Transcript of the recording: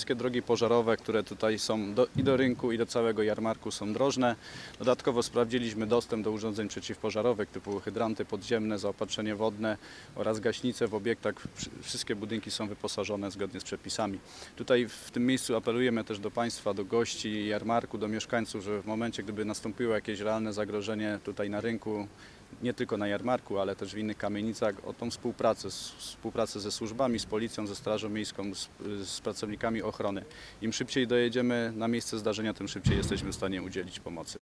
wszystkie drogi pożarowe, które tutaj są i do rynku, i do całego jarmarku są drożne. Dodatkowo sprawdziliśmy dostęp do urządzeń przeciwpożarowych typu hydranty podziemne, zaopatrzenie wodne oraz gaśnice w obiektach. Wszystkie budynki są wyposażone zgodnie z przepisami. Tutaj w tym miejscu apelujemy też do Państwa, do gości jarmarku, do mieszkańców, że w momencie, gdyby nastąpiło jakieś realne zagrożenie tutaj na rynku, nie tylko na jarmarku, ale też w innych kamienicach, o tą współpracę ze służbami, z policją, ze strażą miejską, z pracownikami ochrony. Im szybciej dojedziemy na miejsce zdarzenia, tym szybciej jesteśmy w stanie udzielić pomocy.